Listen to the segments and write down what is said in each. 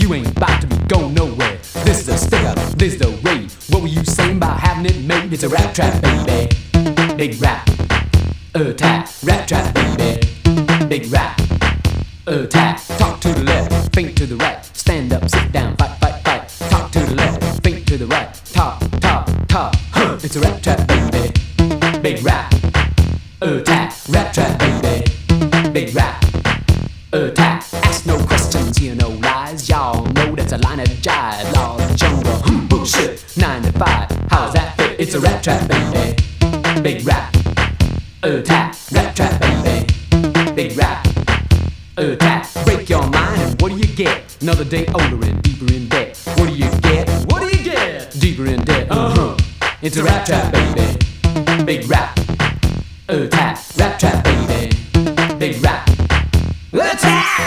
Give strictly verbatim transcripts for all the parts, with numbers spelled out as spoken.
You ain't about to be going nowhere. This is a sticker, this is the rave. What were you saying about having it made? It's a rap trap, baby. Big rap, attack, rap trap, baby. Big rap, attack. Talk to the left, think to the right. Stand up, sit down, fight, fight, fight. Talk to the left, think to the right. Talk, talk, talk. Huh. It's a rap trap, baby. Big rap, attack, rap trap, baby. Big rap, attack. Ask no questions, hear no lies. Y'all know that's a line of jive. Laws of jungle, hmm, bullshit. Nine to five, how's that fit? It's a rap trap, baby. Big rap, attack, rap trap, baby. Big rap, attack. Break your mind and what do you get? Another day older and deeper in debt. What do you get? What do you get? Deeper in debt, uh-huh. It's a rap trap, baby. Big rap, attack, rap trap, baby. Big rap, attack!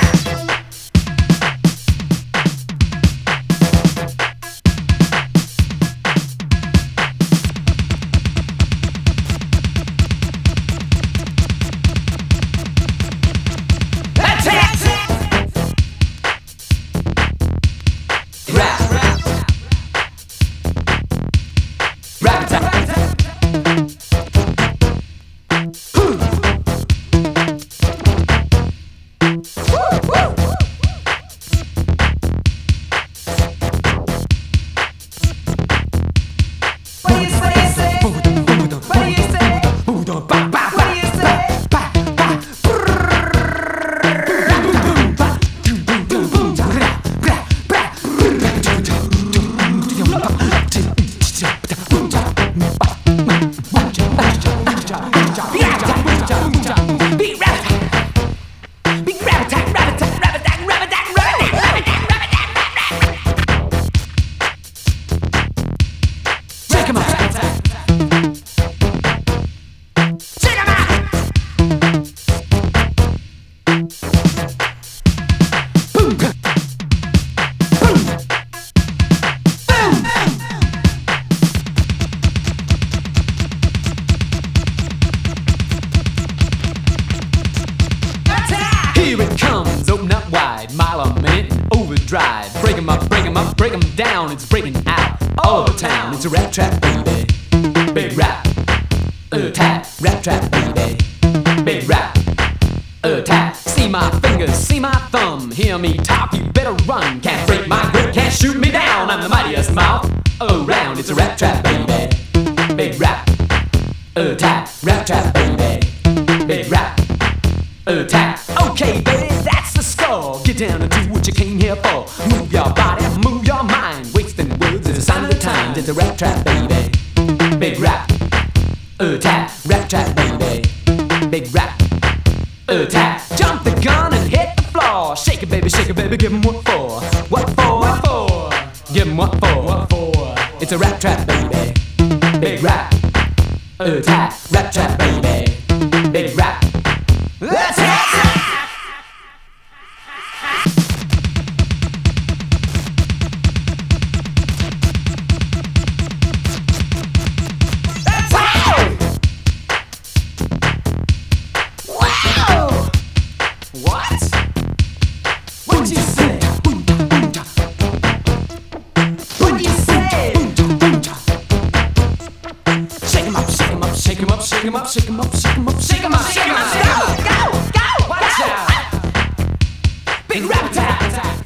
Here it comes, open up wide, mile a minute and overdrive. Break 'em up, break 'em up, break 'em down. It's breaking out all over town. It's a rap trap, baby. Big rap, attack, rap trap, baby. Big rap, attack. See my fingers, see my thumb. Hear me talk, you better run. Can't break my grip, can't shoot me down. I'm the mightiest mouth around. It's a rap trap, baby. Big rap, attack, rap trap, baby. Big rap, attack. Okay, baby, that's the score. Get down and do what you came here for. Move your body, move your mind. Wasting words is a sign of the times. It's a rap trap, baby. Big rap, attack, rap trap, baby. Big rap, attack. Jump the gun and hit the floor. Shake it, baby, shake it, baby. Give 'em what for? What for? What for? Give 'em what for? What for? It's a rap trap, baby. Big rap, attack, rap trap, baby. Big rap, attack. What? What'd you say? What'd you say? Shake 'em up, shake 'em up, shake 'em up, shake 'em up, shake 'em up, shake 'em up, shake 'em up, shake 'em up, go, go, go! Watch out! Big rap attack!